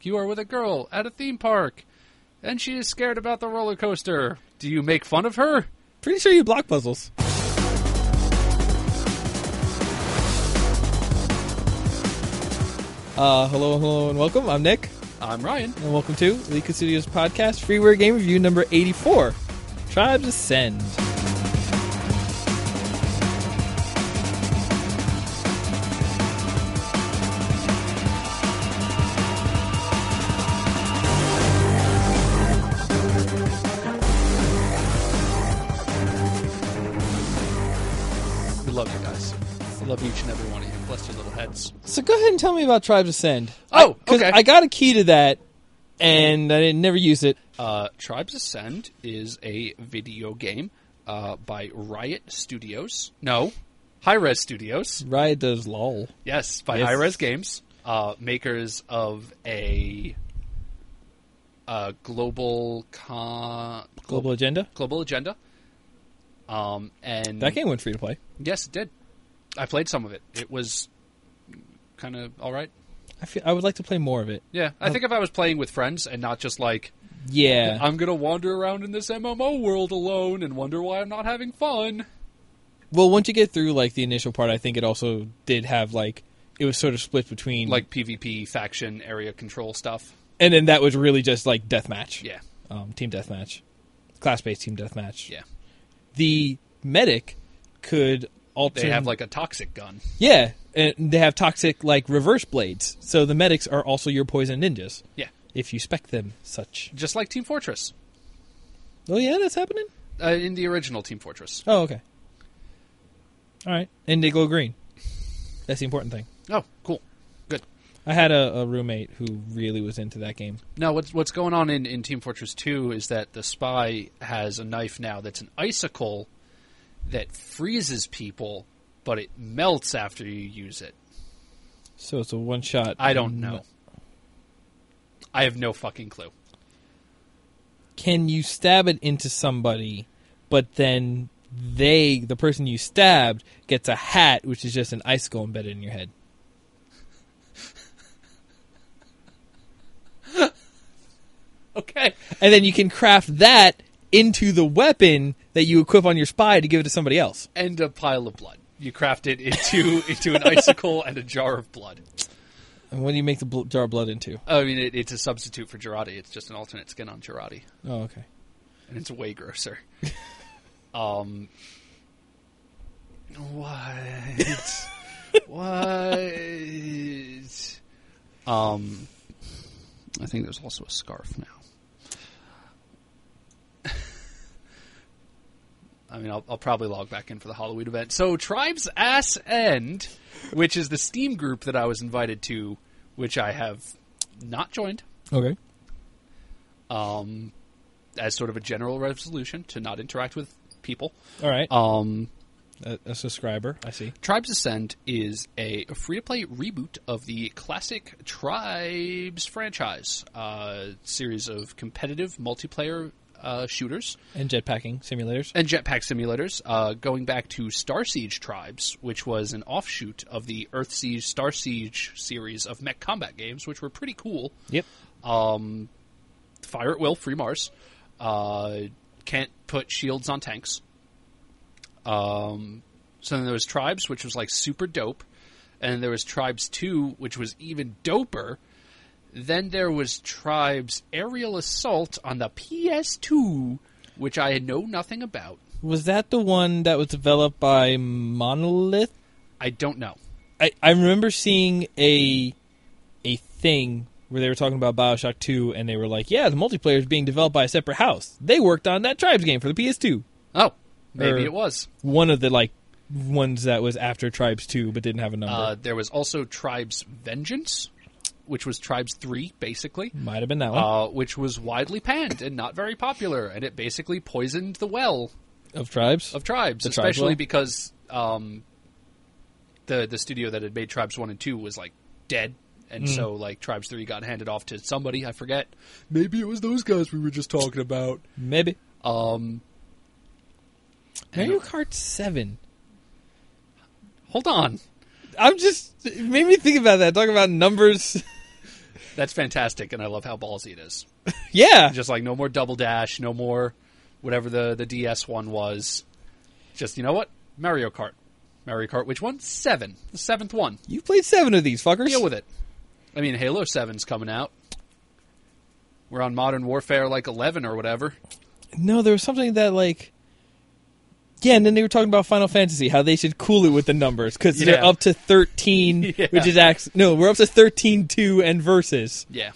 You are with a girl at a theme park, and she is scared about the roller coaster. Do you make fun of her? Pretty sure you block puzzles. Hello, and welcome. I'm Nick. I'm Ryan. And welcome to Lika Studios Podcast Freeware Game Review number 84, Tribes Ascend. We love you guys. I love each and every one of you. Bless your little heads. So go ahead and tell me about Tribes Ascend. Oh, Because okay. I got a key to that, and I never used it. Tribes Ascend is a video game by Riot Studios. No, Hi-Rez Studios. Riot does LOL. Yes, by Yes. Hi-Rez Games, makers of a global Agenda? Global Agenda. And That game went free to play. yes, it did. I played some of it. It was kind of all right. I would like to play more of it. Yeah, I think if I was playing with friends and not just like, Yeah. I'm going to wander around in this MMO world alone and wonder why I'm not having fun. Well, once you get through, like, the initial part, I think it also did have, like, it was sort of split between... Like PvP, faction, area control stuff. And then that was really just, like, deathmatch. Yeah. Team deathmatch. Class-based team deathmatch. Yeah. The medic could alter... They have, like, a toxic gun. Yeah, and they have toxic, like, reverse blades. So the medics are also your poison ninjas. Yeah. If you spec them such. Just like Team Fortress. Oh, yeah, that's happening? In the original Team Fortress. Oh, okay. All right. And they glow green. That's the important thing. Oh, cool. Good. I had a roommate who really was into that game. Now, what's going on in Team Fortress 2 is that the spy has a knife now that's an icicle that freezes people, but it melts after you use it. So it's a one-shot. I don't know. I have no fucking clue. Can you stab it into somebody, but then the person you stabbed, gets a hat, which is just an icicle embedded in your head? Okay. And then you can craft that into the weapon that you equip on your spy to give it to somebody else. And a pile of blood. You craft it into an icicle and a jar of blood. And what do you make the jar of blood into? I mean, it's a substitute for Girardi. It's just an alternate skin on Girardi. Oh, okay. And it's way grosser. What? What? I think there's also a scarf now. I mean, I'll probably log back in for the Halloween event. So, Tribes Ascend, which is the Steam group that I was invited to, which I have not joined. Okay. As sort of a general resolution to not interact with people. All right. A subscriber, I see. Tribes Ascend is a free-to-play reboot of the classic Tribes franchise, series of competitive multiplayer shooters. And jetpacking simulators. And jetpack simulators, going back to Star Siege Tribes, which was an offshoot of the Earth Siege, Star Siege series of mech combat games, which were pretty cool. Yep. Fire at will, free Mars. Can't put shields on tanks. So then there was Tribes, which was like super dope. And there was Tribes 2, which was even doper. Then there was Tribes Aerial Assault on the PS2, which I know nothing about. Was that the one that was developed by Monolith? I don't know. I remember seeing a thing where they were talking about BioShock 2, and they were like, yeah, the multiplayer is being developed by a separate house. They worked on that Tribes game for the PS2. Oh, maybe it was. One of the, like, ones that was after Tribes 2 but didn't have a number. There was also Tribes Vengeance, which was Tribes 3, basically. Might have been that one. Which was widely panned and not very popular, and it basically poisoned the well Of Tribes? of Tribes, The Tribes especially well? because the studio that had made Tribes 1 and 2 was, like, dead. And so, like, Tribes 3 got handed off to somebody, I forget. Maybe it was those guys we were just talking about. Maybe. And- Mario Kart 7. Hold on. I'm just... It made me think about that. Talk about numbers. That's fantastic, and I love how ballsy it is. Yeah. Just like no more Double Dash, no more whatever the DS one was. Just, you know what? Mario Kart. Mario Kart, which one? 7. The 7th one. You played 7 of these fuckers. Deal with it. I mean, Halo 7's coming out. We're on Modern Warfare, like, 11 or whatever. No, there was something that, like... Yeah, and then they were talking about Final Fantasy, how they should cool it with the numbers, because they're up to 13, Yeah. which is... No, we're up to 13, 2, and Versus. Yeah.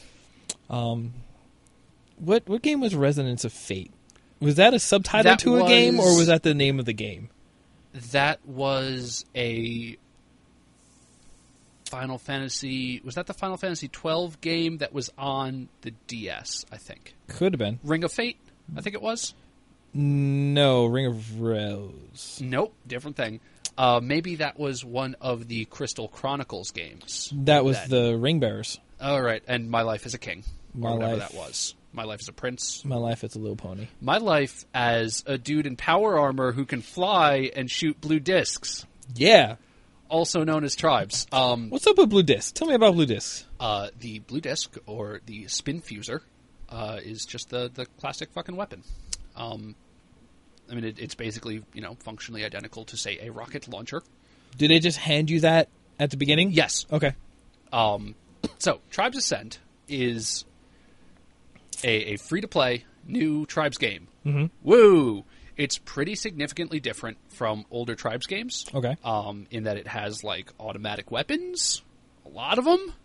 What game was Resonance of Fate? Was that a subtitle That to a game, or was- was that the name of the game? That was a Final Fantasy... Was that the Final Fantasy 12 game that was on the DS, I think? Could have been. Ring of Fate, I think it was? No, Ring of Rose. Nope, different thing. Maybe that was one of the Crystal Chronicles games. That was then. the Ring Bearers. Oh, right, and My Life as a King, My or whatever Life- that was. My Life as a Prince. My life, it's a little pony. My life as a dude in power armor who can fly and shoot blue discs, Yeah. also known as tribes. What's up with Blue Disc? Tell me about Blue Disc. The blue disc, or the spin fuser, is just the classic fucking weapon. I mean, it's basically, functionally identical to, say, a rocket launcher. Did they just hand you that at the beginning? Yes. Okay. So, Tribes Ascend is a free-to-play new Tribes game. Mm-hmm. Woo! It's pretty significantly different from older Tribes games. Okay. In that it has, like, automatic weapons. A lot of them.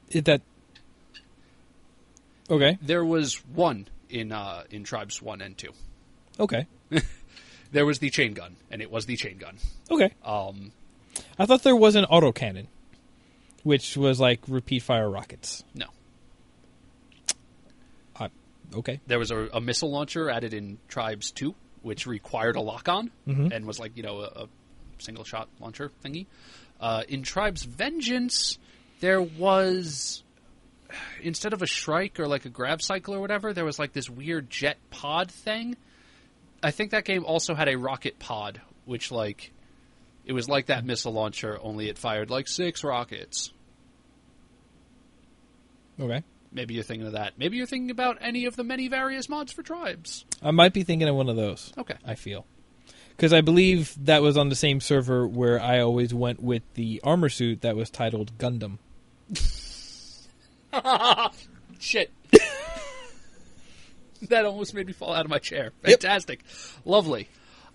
Okay. There was one in Tribes 1 and 2. Okay. There was the chain gun, and it was the chain gun. Okay. I thought there was an autocannon, which was like repeat fire rockets. No. Okay. There was a missile launcher added in Tribes 2, which required a lock-on, and was like, a single-shot launcher thingy. In Tribes Vengeance, there was, instead of a Shrike or like a grab cycle or whatever, there was like this weird jet pod thing. I think that game also had a rocket pod, which like, it was like that missile launcher, only it fired like 6 rockets. Okay. Maybe you're thinking of that. Maybe you're thinking about any of the many various mods for Tribes. I might be thinking of one of those. Okay. I feel. Because I believe that was on the same server where I always went with the armor suit that was titled Gundam. Shit. That almost made me fall out of my chair. Fantastic. Lovely.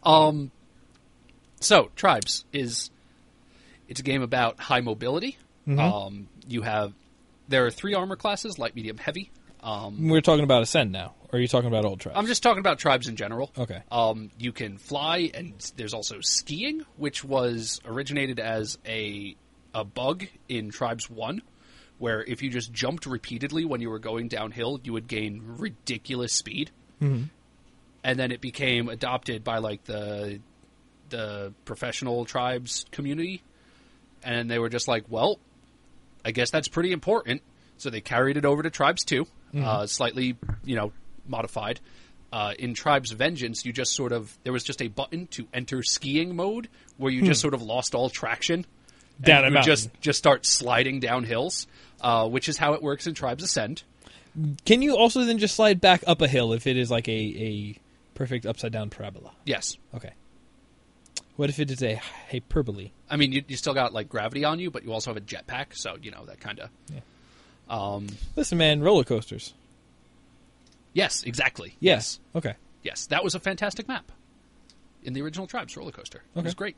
So, Tribes it's a game about high mobility. Mm-hmm. There are 3 armor classes, light, medium, heavy. We're talking about Ascend now. Or are you talking about Old Tribes? I'm just talking about Tribes in general. Okay. You can fly, and there's also skiing, which was originated as a bug in Tribes 1, where if you just jumped repeatedly when you were going downhill, you would gain ridiculous speed. Mm-hmm. And then it became adopted by like the professional Tribes community, and they were just like, well, I guess that's pretty important. So they carried it over to Tribes 2, slightly, modified. In Tribes Vengeance, you just there was just a button to enter skiing mode where you just sort of lost all traction. Down a and mountain. just start sliding down hills, which is how it works in Tribes Ascend. Can you also then just slide back up a hill if it is like a perfect upside down parabola? Yes. Okay. What if it is a hyperbole? I mean, you still got like gravity on you, but you also have a jetpack, so that kind of. Yeah. Listen, man, roller coasters. Yes, exactly. Yes. Okay. Yes, that was a fantastic map in the original Tribes roller coaster. It was great.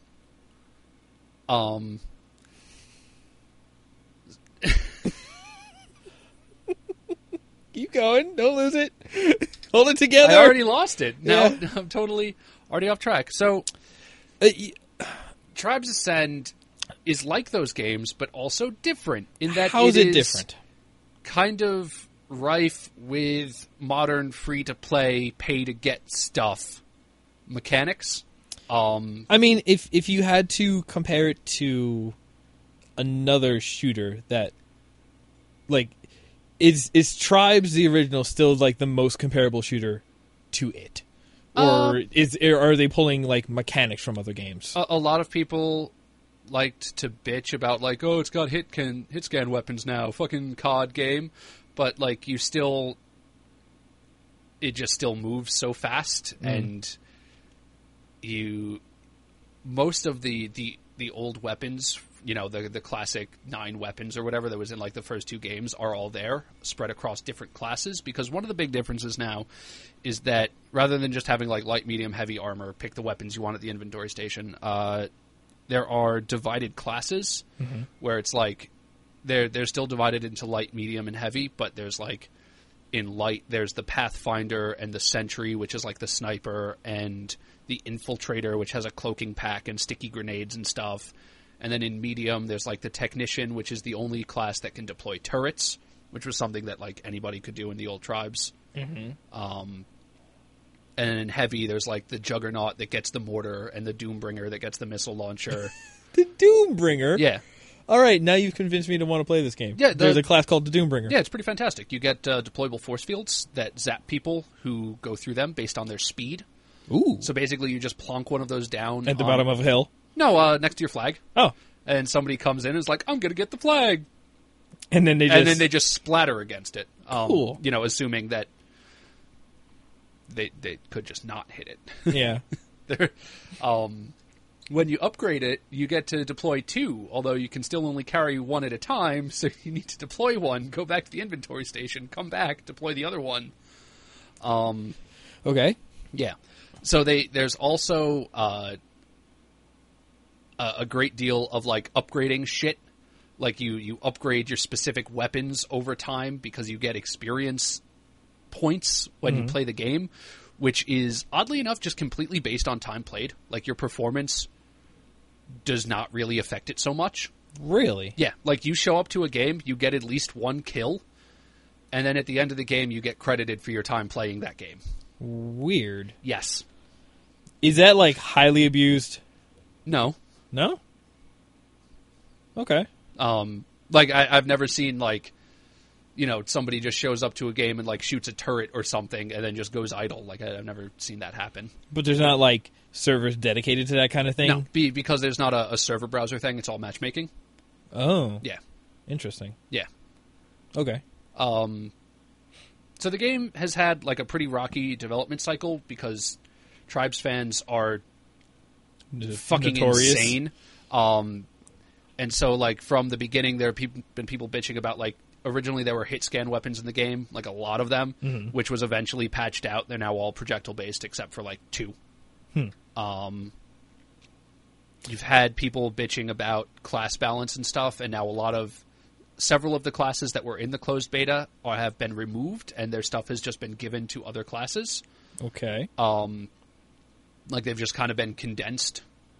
Keep going. Don't lose it. Hold it together. I already lost it. Now Yeah. I'm totally already off track. So, Tribes Ascend is like those games, but also different in that How is it different? Kind of rife with modern free-to-play, pay-to-get stuff mechanics. I mean, if you had to compare it to another shooter that, like, is Tribes the original still like the most comparable shooter to it, or are they pulling like mechanics from other games? A lot of people liked to bitch about, like, oh, it's got hit scan weapons now, fucking COD game, but, like, it just still moves so fast, and most of the old weapons, the classic 9 weapons or whatever that was in, like, the first 2 games are all there, spread across different classes, because one of the big differences now is that rather than just having, like, light, medium, heavy armor, pick the weapons you want at the inventory station, there are divided classes where it's like they're still divided into light, medium, and heavy, but there's, like, in light there's the Pathfinder and the Sentry, which is like the sniper, and the Infiltrator, which has a cloaking pack and sticky grenades and stuff. And then in medium there's, like, the Technician, which is the only class that can deploy turrets, which was something that, like, anybody could do in the old tribes. And in heavy, there's, like, the Juggernaut that gets the mortar and the Doombringer that gets the missile launcher. The Doombringer? Yeah. All right, now you've convinced me to want to play this game. Yeah, there's a class called the Doombringer. Yeah, it's pretty fantastic. You get deployable force fields that zap people who go through them based on their speed. Ooh. So basically you just plonk one of those down. At the bottom of a hill? No, next to your flag. Oh. And somebody comes in and is like, I'm going to get the flag. And then they just splatter against it. Cool. Assuming that they could just not hit it. Yeah. When you upgrade it, you get to deploy 2, although you can still only carry 1 at a time, so you need to deploy 1, go back to the inventory station, come back, deploy the other one. Okay. Yeah. So there's also a great deal of, like, upgrading shit. Like, you upgrade your specific weapons over time because you get experience points when you play the game, which is, oddly enough, just completely based on time played. Like, your performance does not really affect it so much. Really? Yeah. Like, you show up to a game, you get at least 1 kill, and then at the end of the game, you get credited for your time playing that game. Weird. Yes. Is that, like, highly abused? No. No? Okay. Like, I've never seen, like, somebody just shows up to a game and, like, shoots a turret or something and then just goes idle. Like, I've never seen that happen. But there's not, like, servers dedicated to that kind of thing? No, because there's not a server browser thing. It's all matchmaking. Oh. Yeah. Interesting. Yeah. Okay. So the game has had, like, a pretty rocky development cycle because Tribes fans are fucking notorious. insane. And so, like, from the beginning, there have been people bitching about, like, originally there were hit scan weapons in the game, like a lot of them, which was eventually patched out. They're now all projectile based except for, like, 2. You've had people bitching about class balance and stuff, and now several of the classes that were in the closed beta have been removed, and their stuff has just been given to other classes. Okay. Like, they've just kind of been condensed.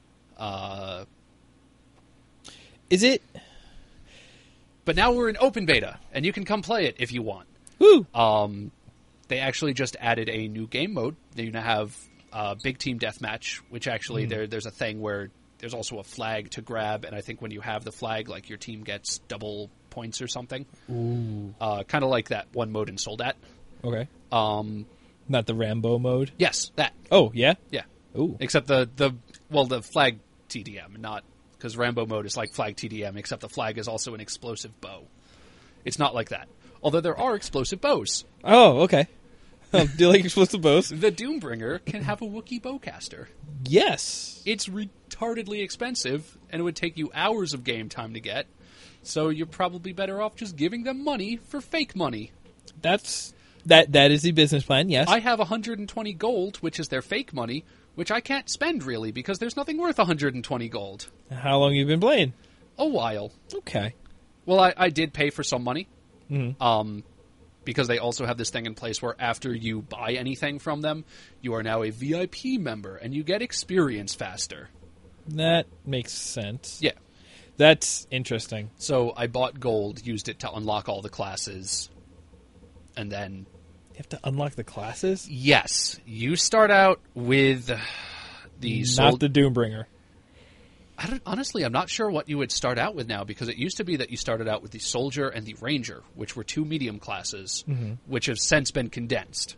Is it? But now we're in open beta, and you can come play it if you want. Woo! They actually just added a new game mode. They're going to have Big Team Deathmatch, which actually there's a thing where there's also a flag to grab, and I think when you have the flag, like, your team gets double points or something. Ooh. Kind of like that one mode in Soldat. Okay. Not the Rambo mode? Yes, that. Oh, yeah? Yeah. Ooh. Except the flag TDM, not... Because Rambo mode is like flag TDM, except the flag is also an explosive bow. It's not like that. Although there are explosive bows. Oh, okay. Do you like explosive bows? The Doombringer can have a Wookiee bowcaster. Yes. It's retardedly expensive, and it would take you hours of game time to get. So you're probably better off just giving them money for fake money. That is the business plan, yes. I have 120 gold, which is their fake money, which I can't spend, really, because there's nothing worth 120 gold. How long have you been playing? A while. Okay. Well, I did pay for some money. Mm-hmm. Because they also have this thing in place where after you buy anything from them, you are now a VIP member, and you get experience faster. That makes sense. Yeah. That's interesting. So I bought gold, used it to unlock all the classes, and then... You have to unlock the classes? Yes. You start out with the... Not the Doombringer. Honestly, I'm not sure what you would start out with now, because it used to be that you started out with the Soldier and the Ranger, which were 2 medium classes, which have since been condensed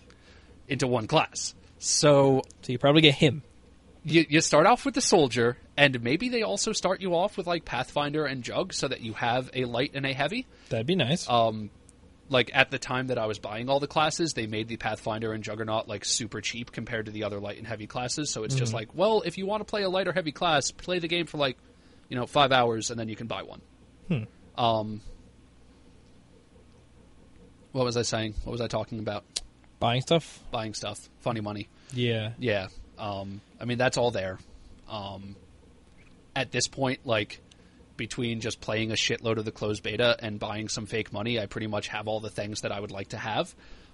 into one class. So you probably get him. You start off with the Soldier, And maybe they also start you off with like Pathfinder and Jug so that you have a light and a heavy. That'd be nice. Like at the time that I was buying all the classes, they made the Pathfinder and Juggernaut like super cheap compared to the other light and heavy classes. So it's just like, well, if you want to play a light or heavy class, play the game for like, 5 hours and then you can buy one. What was I saying? What was I talking about? Buying stuff? Buying stuff. Funny money. Yeah. Yeah. I mean, that's all there. At this point, like, between just playing a shitload of the closed beta and buying some fake money, I pretty much have all the things that I would like to have.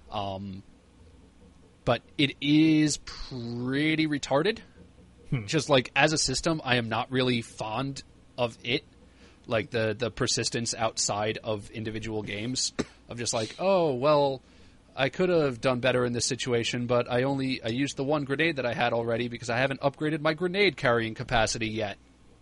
But it is pretty retarded. Just, like, as a system, I am not really fond of it. Like, the persistence outside of individual games of just like, oh, well, I could have done better in this situation, but I used the one grenade that I had already because I haven't upgraded my grenade carrying capacity yet.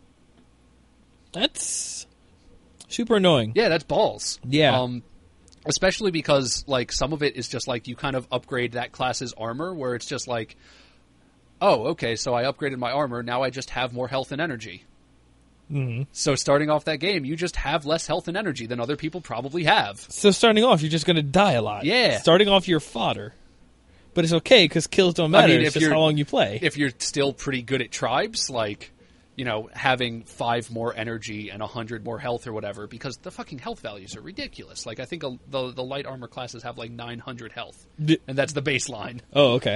That's super annoying. Yeah, that's balls. Yeah. Especially because, like, some of it is just, like, you kind of upgrade that class's armor, where it's just like, oh, okay, so I upgraded my armor, now I just have more health and energy. Mm-hmm. So starting off that game, you just have less health and energy than other people probably have. So starting off, you're just going to die a lot. Yeah. Starting off, you're fodder. But it's okay, because kills don't matter. It's just how long you play. If you're still pretty good at tribes, like, having 5 more energy and 100 more health or whatever, because the fucking health values are ridiculous. Like, I think the light armor classes have, like, 900 health. And that's the baseline. Oh, okay.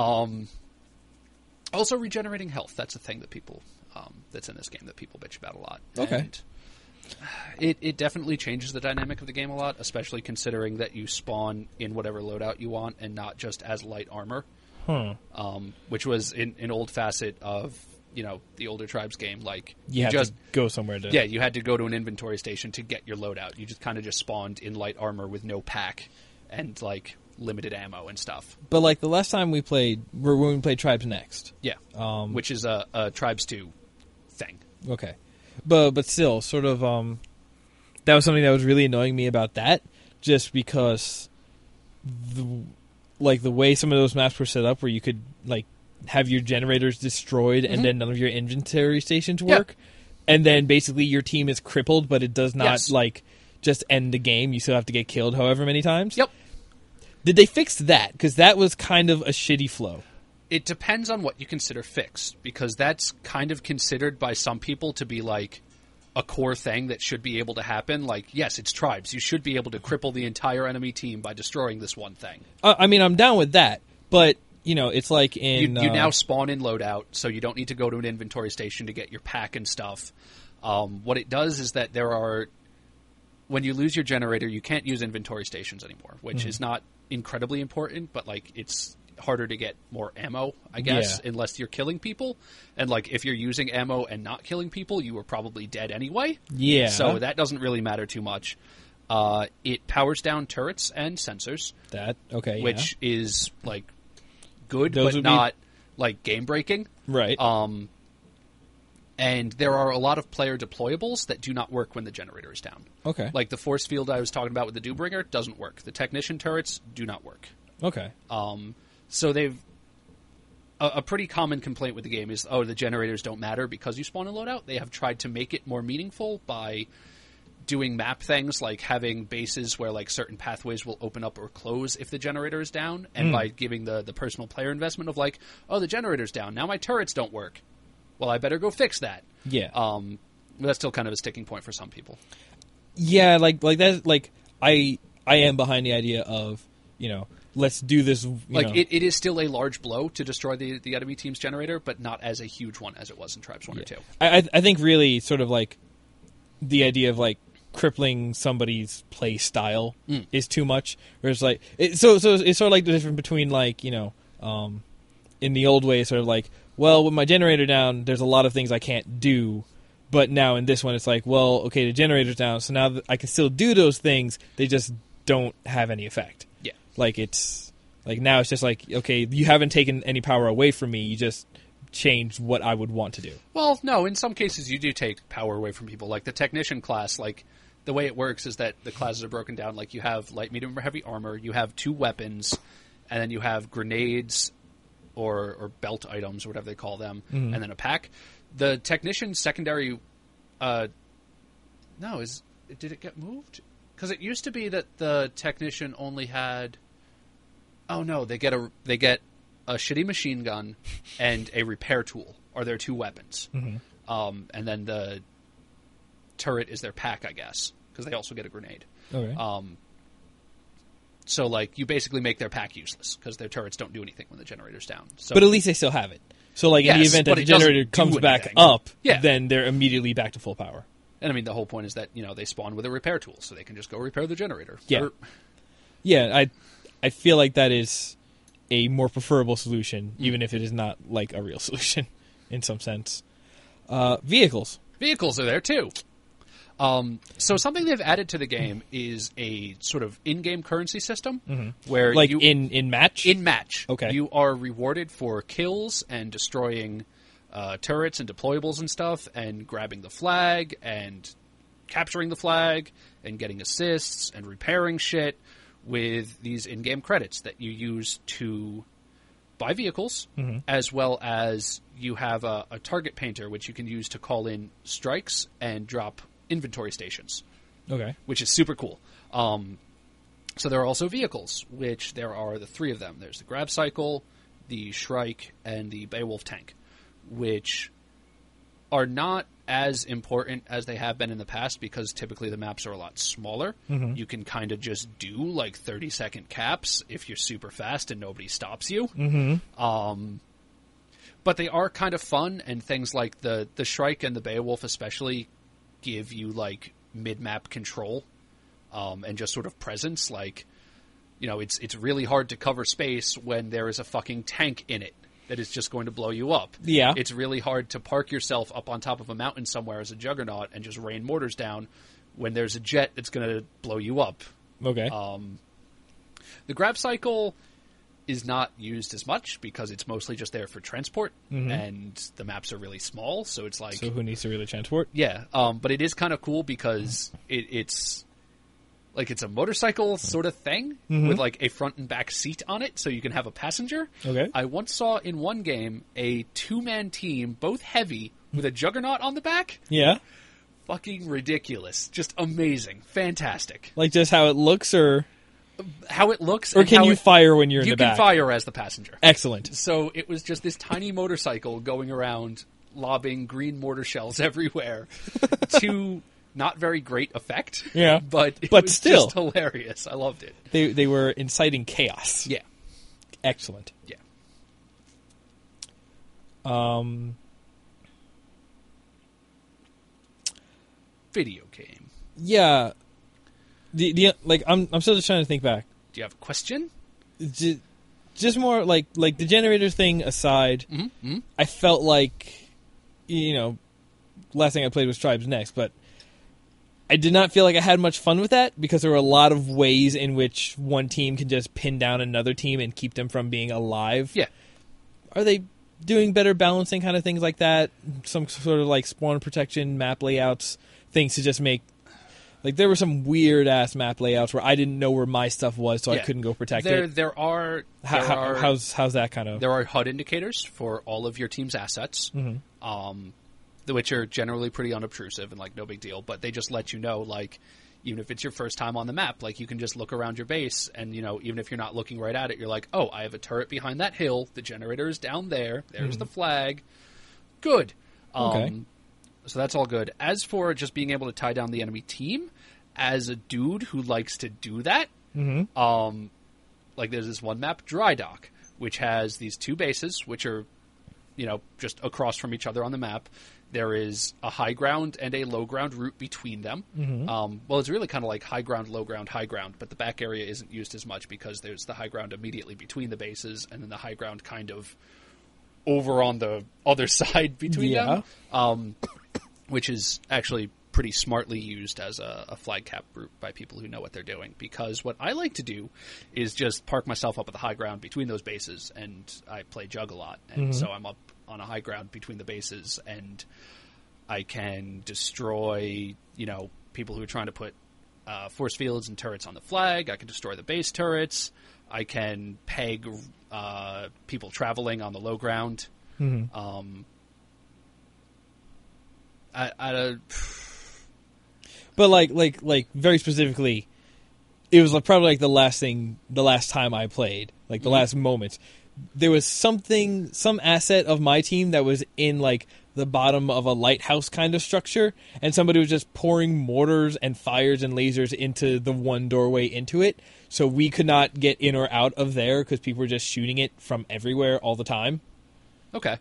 Also, regenerating health. That's a thing that people... that's in this game that people bitch about a lot. Okay. And it definitely changes the dynamic of the game a lot, especially considering that you spawn in whatever loadout you want and not just as light armor. Which was in old facet of, the older Tribes game. Like, you had to go somewhere to... Yeah, you had to go to an inventory station to get your loadout. You just kind of just spawned in light armor with no pack and, like, limited ammo and stuff. But, like, the last time we played, when we played Tribes Next. Yeah, which is a Tribes 2 thing. Okay. But still, sort of, that was something that was really annoying me about that, just because, the way some of those maps were set up, where you could, like, have your generators destroyed and then none of your inventory stations work, and then basically your team is crippled, but it does not, like, just end the game. You still have to get killed however many times. Yep. Did they fix that? Because that was kind of a shitty flow. It depends on what you consider fixed, because that's kind of considered by some people to be, like, a core thing that should be able to happen. Like, yes, it's Tribes. You should be able to cripple the entire enemy team by destroying this one thing. I mean, I'm down with that, but, it's like in... You now spawn in loadout, so you don't need to go to an inventory station to get your pack and stuff. What it does is that there are... When you lose your generator, you can't use inventory stations anymore, which is not incredibly important, but, like, it's harder to get more ammo, I guess, unless you're killing people. And, like, if you're using ammo and not killing people, you were probably dead anyway. Yeah. So that doesn't really matter too much. It powers down turrets and sensors. Which is, like, good, Those but not, like, game-breaking. Right. And there are a lot of player deployables that do not work when the generator is down. Okay. Like the force field I was talking about with the Doombringer doesn't work. The technician turrets do not work. Okay. So they've... A pretty common complaint with the game is, the generators don't matter because you spawn and load out. They have tried to make it more meaningful by doing map things, like having bases where, like, certain pathways will open up or close if the generator is down, and by giving the personal player investment of, like, the generator's down, now my turrets don't work. Well, I better go fix that. Yeah. But that's still kind of a sticking point for some people. Yeah, like that. Like, I am behind the idea of, let's do this. It is still a large blow to destroy the enemy team's generator, but not as a huge one as it was in Tribes 1 or 2. I think really sort of like the idea of, like, crippling somebody's play style is too much. Whereas, like, so it's sort of like the difference between, like, in the old way, it's sort of like, well, with my generator down, there's a lot of things I can't do. But now in this one, it's like, well, okay, the generator's down, so now I can still do those things. They just don't have any effect. Yeah. Like, it's like, now it's just like, okay, you haven't taken any power away from me. You just changed what I would want to do. Well, no, in some cases you do take power away from people. Like the technician class, like, the way it works is that the classes are broken down. Like, you have light, medium, or heavy armor, you have 2 weapons, and then you have grenades or belt items, or whatever they call them, and then a pack. The technician secondary, no, did it get moved? Because it used to be that the technician only had. Oh no, they get a shitty machine gun and a repair tool are their two weapons, and then the turret is their pack, I guess, because they also get a grenade. Okay. So like you basically make their pack useless because their turrets don't do anything when the generator's down. So, but at least they still have it. So like in the Yes, event that but the it doesn't generator do comes back anything. up, Yeah. then they're immediately back to full power. and I mean the whole point is that they spawn with a repair tool, so they can just go repair the generator. Yeah. Or- Yeah, I feel like that is a more preferable solution, even if it is not like a real solution in some sense. Vehicles. Vehicles are there too. So something they've added to the game is a sort of in-game currency system where Like you, in match? in match, Okay. you are rewarded for kills and destroying turrets and deployables and stuff, and grabbing the flag and capturing the flag and getting assists and repairing shit with these in-game credits that you use to buy vehicles, as well as you have a target painter which you can use to call in strikes and drop inventory stations, Okay. which is super cool. So there are also vehicles, which there are the three of them. There's the Grab Cycle, the Shrike, and the Beowulf Tank, which are not as important as they have been in the past because typically the maps are a lot smaller. You can kind of just do like 30-second caps if you're super fast and nobody stops you. But they are kind of fun, and things like the Shrike and the Beowulf especially give you like mid-map control and just sort of presence. Like, it's really hard to cover space when there is a fucking tank in it that is just going to blow you up. Yeah. It's really hard to park yourself up on top of a mountain somewhere as a juggernaut and just rain mortars down when there's a jet that's going to blow you up. Okay. The Grab Cycle is not used as much because it's mostly just there for transport, and the maps are really small, so it's like... So who needs to really transport? Yeah, but it is kind of cool because it's like it's a motorcycle sort of thing with like a front and back seat on it, so you can have a passenger. Okay. I once saw in one game a 2-man team, both heavy, with a juggernaut on the back. Yeah. Fucking ridiculous. Just amazing. Fantastic. Like just how it looks, or How it looks. or and can how you it- fire when you're in You the can back? fire as the passenger. Excellent. So it was just this tiny motorcycle going around lobbing green mortar shells everywhere to not very great effect. Yeah. But it But was still. just hilarious. I loved it. They were inciting chaos. Yeah. Excellent. Yeah. Video game. Yeah. The like I'm still just trying to think back. Do you have a question? Just more like the generator thing aside, I felt like last thing I played was Tribes Next, but I did not feel like I had much fun with that because there were a lot of ways in which one team can just pin down another team and keep them from being alive. Yeah. Are they doing better balancing kind of things like that? Some sort of like spawn protection, map layouts, things to just make... Like, there were some weird-ass map layouts where I didn't know where my stuff was, so I Yeah. couldn't go protect There it. How's that kind of... There are HUD indicators for all of your team's assets, which are generally pretty unobtrusive and, like, no big deal. But they just let you know, like, even if it's your first time on the map, like, you can just look around your base, and, even if you're not looking right at it, you're like, oh, I have a turret behind that hill. The generator is down there. There's the flag. Good. Okay. So that's all good. As for just being able to tie down the enemy team, as a dude who likes to do that, like there's this one map, Dry Dock, which has these two bases, which are, just across from each other on the map. There is a high ground and a low ground route between them. Well, it's really kind of like high ground, low ground, high ground, but the back area isn't used as much because there's the high ground immediately between the bases, and then the high ground kind of over on the other side between them. Which is actually pretty smartly used as a flag cap route by people who know what they're doing. Because what I like to do is just park myself up at the high ground between those bases, and I play Jug a lot. And so I'm up on a high ground between the bases, and I can destroy, people who are trying to put force fields and turrets on the flag. I can destroy the base turrets. I can peg But like very specifically, it was probably like the last time I played, like the last moments. There was some asset of my team that was in like the bottom of a lighthouse kind of structure, and somebody was just pouring mortars and fires and lasers into the one doorway into it, so we could not get in or out of there because people were just shooting it from everywhere all the time. Okay.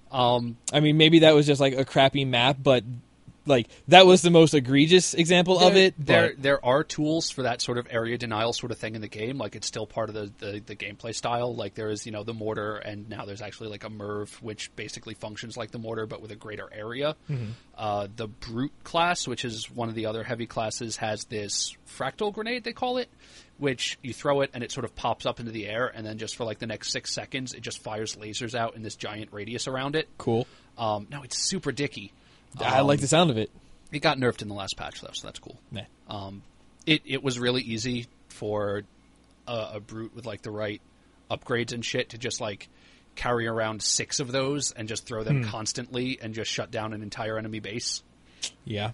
I mean, maybe that was just like a crappy map, but like that was the most egregious example of it. But There are tools for that sort of area denial sort of thing in the game. Like, it's still part of the gameplay style. Like, there is, the mortar, and now there's actually like a Merv, which basically functions like the mortar, but with a greater area. Mm-hmm. The Brute class, which is one of the other heavy classes, has this fractal grenade, they call it, which you throw it and it sort of pops up into the air, and then just for like the next 6 seconds, it just fires lasers out in this giant radius around it. Cool. No, it's super dicky. I like the sound of it. It got nerfed in the last patch, though, so that's cool. Nah. It was really easy for a Brute with like the right upgrades and shit to just like carry around 6 of those and just throw them constantly and just shut down an entire enemy base. Yeah.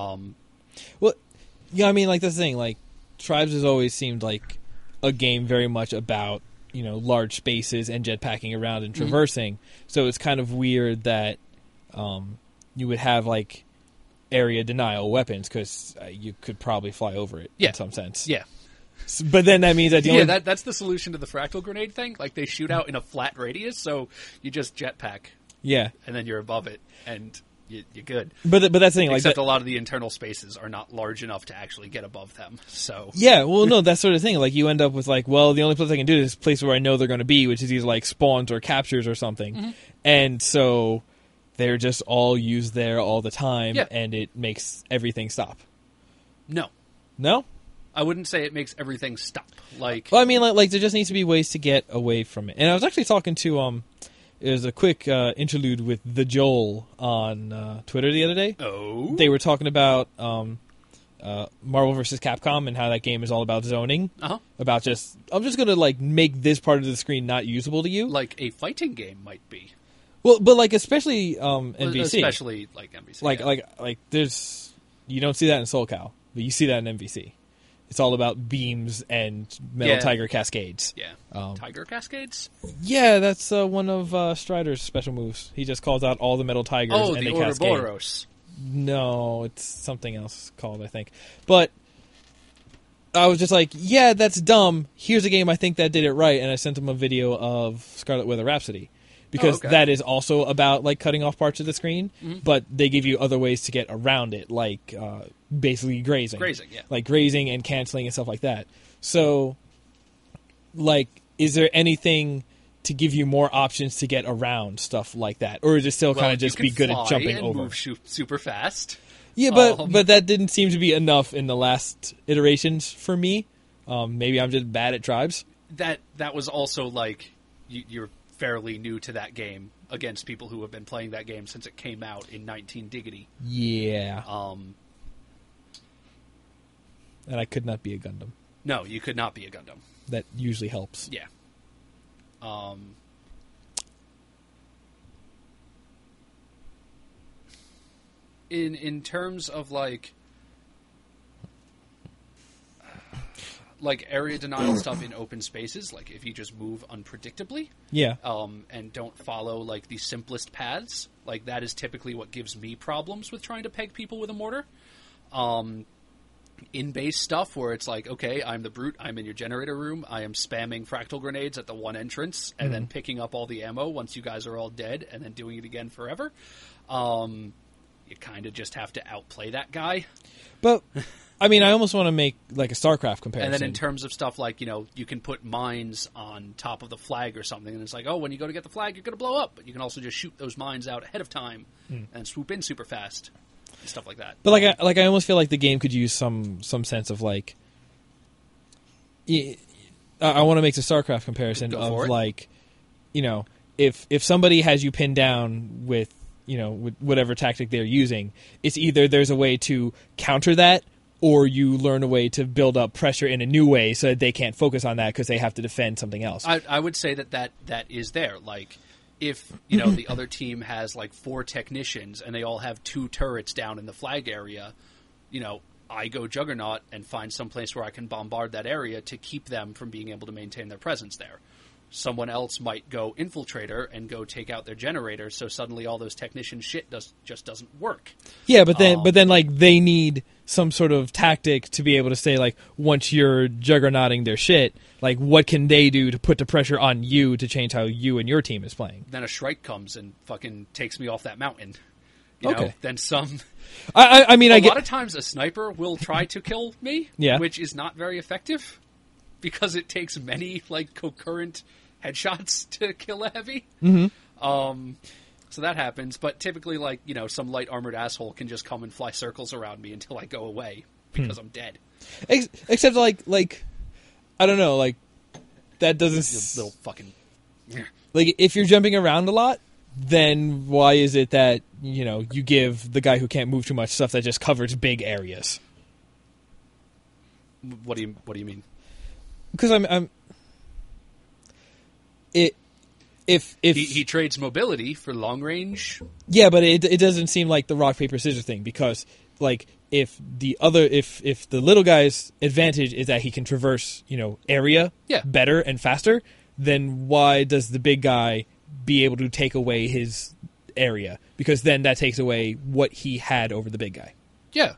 Well, yeah, I mean, like, that's the thing. Like, Tribes has always seemed like a game very much about, large spaces and jetpacking around and traversing. So it's kind of weird that you would have, like, area denial weapons, because you could probably fly over it in some sense. Yeah. But then that means that that's the solution to the fractal grenade thing. Like, they shoot out in a flat radius, so you just jetpack. Yeah. And then you're above it, and you're good. But that's the thing. Except a lot of the internal spaces are not large enough to actually get above them. So yeah, well, no, that sort of thing. Like, you end up with like, well, the only place I can do is this place where I know they're going to be, which is either like spawns or captures or something. And so they're just all used there all the time, and it makes everything stop. No? I wouldn't say it makes everything stop. Like, well, I mean, like there just needs to be ways to get away from it. And I was actually talking to it was a quick interlude with the Joel on Twitter the other day. Oh, they were talking about Marvel vs. Capcom and how that game is all about zoning. About just, I'm just going to like make this part of the screen not usable to you. Like a fighting game might be. Well, but like especially MVC, especially like MVC. Like there's, you don't see that in Soul Cal, but you see that in MVC. It's all about beams and Metal Tiger cascades. Yeah. Tiger cascades? Yeah, that's one of Strider's special moves. He just calls out all the Metal Tigers and they cascade. Ouroboros. No, it's something else called, I think. But I was just like, yeah, that's dumb. Here's a game I think that did it right. And I sent him a video of Scarlet Weather Rhapsody. Because that is also about like cutting off parts of the screen, but they give you other ways to get around it, like basically grazing. Like grazing and canceling and stuff like that. So, like, is there anything to give you more options to get around stuff like that, or is it still kind of just be good at jumping over? Move super fast. Yeah, but that didn't seem to be enough in the last iterations for me. Maybe I'm just bad at Tribes. That was also like you're fairly new to that game against people who have been playing that game since it came out in 19 Diggity. Yeah. And I could not be a Gundam. No, you could not be a Gundam. That usually helps. Yeah. In terms of like area denial stuff in open spaces, like if you just move unpredictably, and don't follow like the simplest paths, like that is typically what gives me problems with trying to peg people with a mortar. In base stuff where it's like, okay, I'm the Brute, I'm in your generator room, I am spamming fractal grenades at the one entrance, and then picking up all the ammo once you guys are all dead, and then doing it again forever. You kind of just have to outplay that guy. But I mean, I almost want to make like a StarCraft comparison. And then in terms of stuff like, you can put mines on top of the flag or something, and it's like, oh, when you go to get the flag, you're going to blow up. But you can also just shoot those mines out ahead of time and swoop in super fast and stuff like that. But I almost feel like the game could use some sense of like... I want to make the StarCraft comparison of like, if somebody has you pinned down with whatever tactic they're using, it's either there's a way to counter that, or you learn a way to build up pressure in a new way so that they can't focus on that because they have to defend something else. I would say that is there. Like, if, you know, the other team has like 4 technicians and they all have 2 turrets down in the flag area, you know, I go Juggernaut and find some place where I can bombard that area to keep them from being able to maintain their presence there. Someone else might go Infiltrator and go take out their generator, so suddenly all those technician shit just doesn't work. Yeah, but then like they need some sort of tactic to be able to say, like, once you're juggernauting their shit, like, what can they do to put the pressure on you to change how you and your team is playing? Then a Shrike comes and fucking takes me off that mountain. You know? Then some... I mean, a lot of times a sniper will try to kill me, yeah, which is not very effective, because it takes many, like, concurrent headshots to kill a heavy. Mm-hmm. So that happens, but typically, like, you know, some light armored asshole can just come and fly circles around me until I go away, because I'm dead. Except, like, I don't know, like, that doesn't... You little fucking... Like, if you're jumping around a lot, then why is it that, you know, you give the guy who can't move too much stuff that just covers big areas? What do you mean? Because if he trades mobility for long range. Yeah, but it doesn't seem like the rock paper scissors thing, because like if the little guy's advantage is that he can traverse, you know, area better and faster, then why does the big guy be able to take away his area? Because then that takes away what he had over the big guy. Yeah.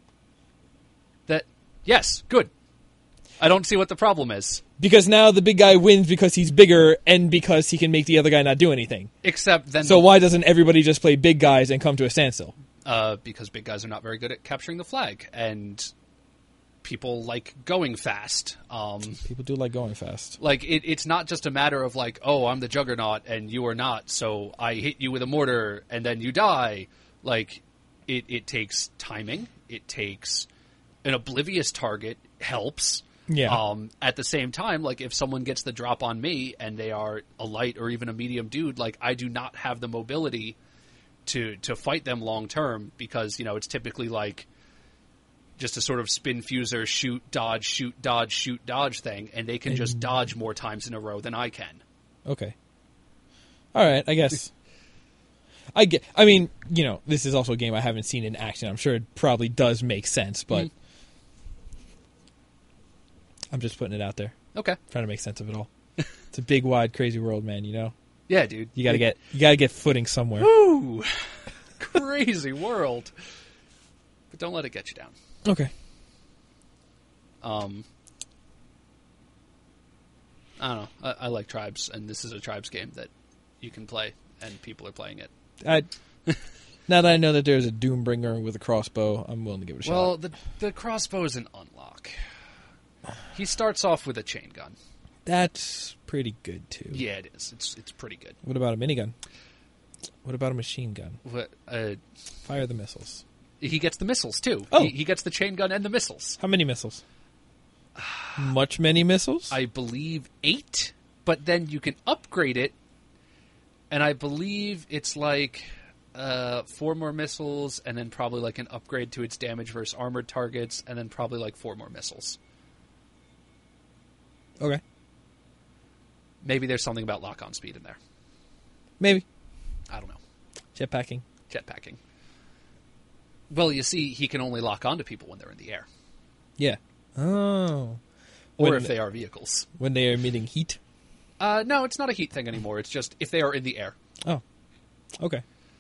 Yes, good. I don't see what the problem is. Because now the big guy wins because he's bigger and because he can make the other guy not do anything. Except then... So why doesn't everybody just play big guys and come to a standstill? Because big guys are not very good at capturing the flag, and people like going fast. People do like going fast. Like, it's not just a matter of like, oh, I'm the Juggernaut and you are not, so I hit you with a mortar and then you die. Like, it takes timing. It takes... An oblivious target helps. Yeah. At the same time, like, if someone gets the drop on me and they are a light or even a medium dude, like, I do not have the mobility to fight them long term, because, you know, it's typically like just a sort of spin fuser, shoot, dodge thing, and they can just dodge more times in a row than I can. Okay. All right, I guess. I mean, you know, this is also a game I haven't seen in action. I'm sure it probably does make sense, but I'm just putting it out there. Okay. Trying to make sense of it all. It's a big, wide, crazy world, man, you know? Yeah, dude. You gotta get footing somewhere. Woo! Crazy world. But don't let it get you down. Okay. I don't know. I like Tribes, and this is a Tribes game that you can play, and people are playing it. Now that I know that there's a Doombringer with a crossbow, I'm willing to give it a shot. Well, the crossbow is an unlock. He starts off with a chain gun. That's pretty good, too. Yeah, it is. It's pretty good. What about a minigun? What about a machine gun? What, Fire the missiles. He gets the missiles, too. Oh. He gets the chain gun and the missiles. How many missiles? Many missiles? I believe 8, but then you can upgrade it, and I believe it's like 4 more missiles, and then probably like an upgrade to its damage versus armored targets, and then probably like 4 more missiles. Okay. Maybe there's something about lock-on speed in there. Maybe. I don't know. Jetpacking. Well, you see, he can only lock onto people when they're in the air. Yeah. Oh. Or if they are vehicles. When they are emitting heat? No, it's not a heat thing anymore. It's just if they are in the air. Oh. Okay.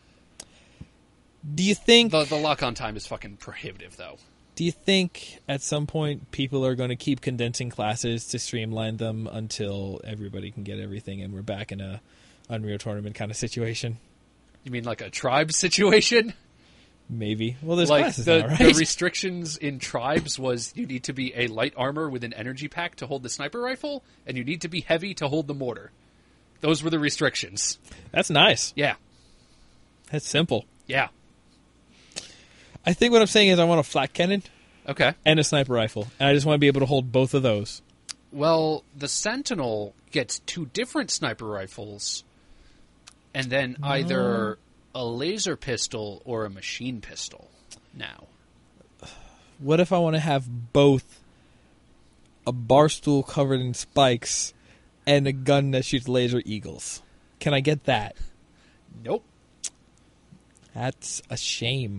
Do you think... The lock-on time is fucking prohibitive, though. Do you think at some point people are going to keep condensing classes to streamline them until everybody can get everything and we're back in a Unreal Tournament kind of situation? You mean like a Tribes situation? Maybe. Well, there's like classes the, now, right? The restrictions in Tribes was you need to be a light armor with an energy pack to hold the sniper rifle, and you need to be heavy to hold the mortar. Those were the restrictions. That's nice. Yeah. That's simple. Yeah. I think what I'm saying is I want a flak cannon. Okay. And a sniper rifle. And I just want to be able to hold both of those. Well, the Sentinel gets 2 different sniper rifles, and then either a laser pistol or a machine pistol now. What if I want to have both a bar stool covered in spikes and a gun that shoots laser eagles? Can I get that? Nope. That's a shame.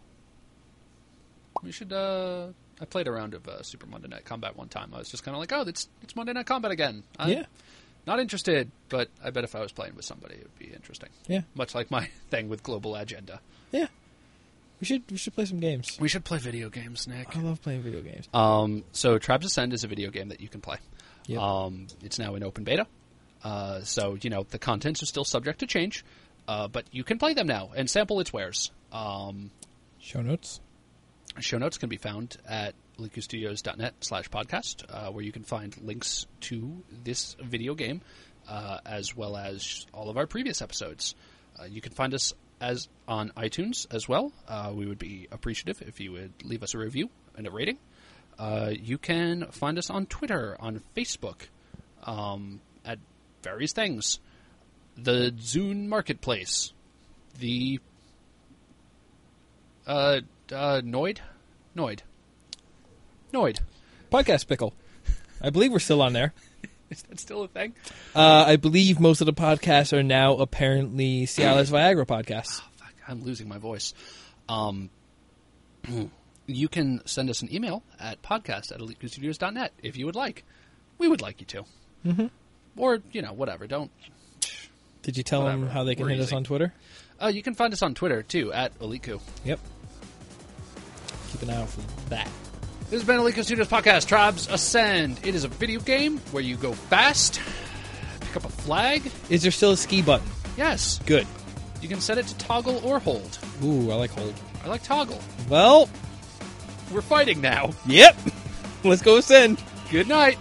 We should. I played a round of Super Monday Night Combat one time. I was just kind of like, oh, it's Monday Night Combat again. I'm not interested, but I bet if I was playing with somebody, it would be interesting. Yeah. Much like my thing with Global Agenda. Yeah. We should play some games. We should play video games, Nick. I love playing video games. So Tribes Ascend is a video game that you can play. Yep. It's now in open beta. So, the contents are still subject to change, but you can play them now and sample its wares. Show notes? Show notes can be found at likustudios.net/podcast, where you can find links to this video game, as well as all of our previous episodes. You can find us on iTunes as well. We would be appreciative if you would leave us a review and a rating. You can find us on Twitter, on Facebook, at various things. The Zune Marketplace. The Noid. Podcast Pickle. I believe we're still on there. Is that still a thing? I believe most of the podcasts are now apparently Cialis Viagra podcasts. Oh, fuck, I'm losing my voice. You can send us an email at podcast@elitestudios.net if you would like. We would like you to. Mm-hmm. Or, whatever. Don't. Did you tell them how they can hit us on Twitter? You can find us on Twitter, too, at Eliku. Yep. Keep an eye out for that. This has been Eliku Studios Podcast, Tribes Ascend. It is a video game where you go fast, pick up a flag. Is there still a ski button? Yes. Good. You can set it to toggle or hold. Ooh, I like hold. I like toggle. Well, we're fighting now. Yep. Let's go ascend. Good night.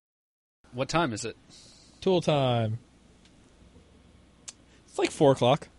What time is it? Tool time. It's like 4 o'clock.